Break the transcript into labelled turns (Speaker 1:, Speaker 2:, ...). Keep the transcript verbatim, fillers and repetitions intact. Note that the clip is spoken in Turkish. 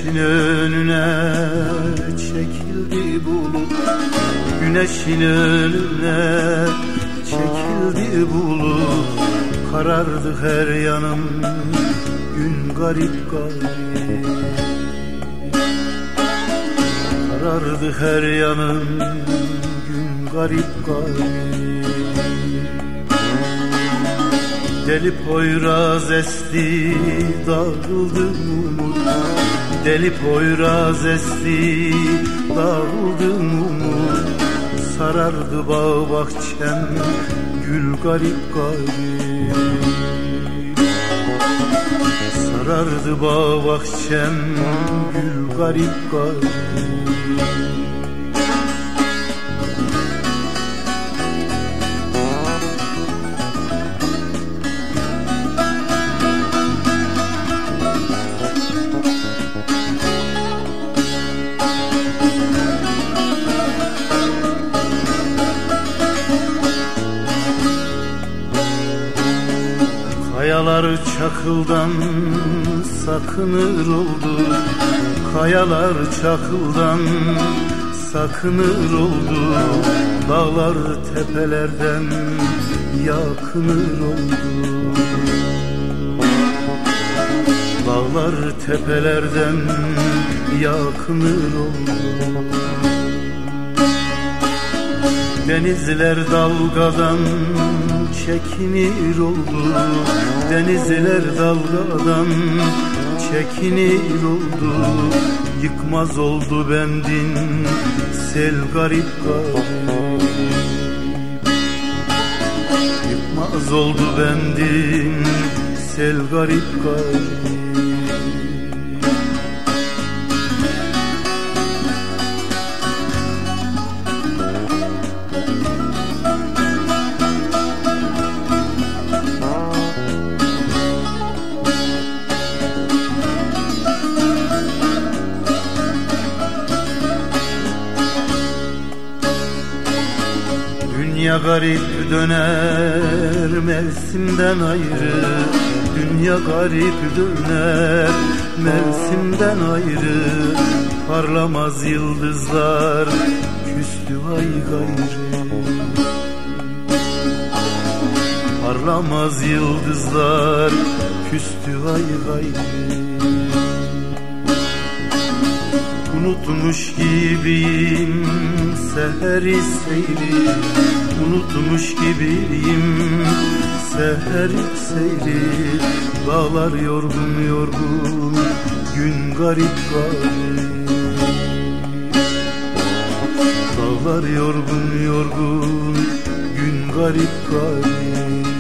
Speaker 1: Güneşin önüne çekildi bulut, güneşin önüne çekildi bulut. Karardı her yanım, gün garip garip. Karardı her yanım, gün garip garip. Deli Poyraz esti, dağıldı umut. Deli Poyraz esti, dağıldı umut. Sarardı bağ bahçem, gül garip garip. Sarardı bağ bahçem, gül garip garip. Kayalar çakıldan sakınır oldu, kayalar çakıldan sakınır oldu. Dağlar tepelerden yakınır oldu. Dağlar tepelerden yakınır oldu. Denizler dalgadan çekinir oldu. Denizler dalgadan çekinir oldu. Yıkmaz oldu bendin sel garip garip. Yıkmaz oldu bendin sel garip garip. Dünya garip döner mevsimden ayrı. Dünya garip döner mevsimden ayrı. Parlamaz yıldızlar küstü ay gayrı. Parlamaz yıldızlar küstü ay gayrı. Unutmuş gibiyim seheri seyri. Unutmuş gibiyim seheri seyri. Dağlar yorgun yorgun, gün garip garip. Dağlar yorgun yorgun, gün garip garip.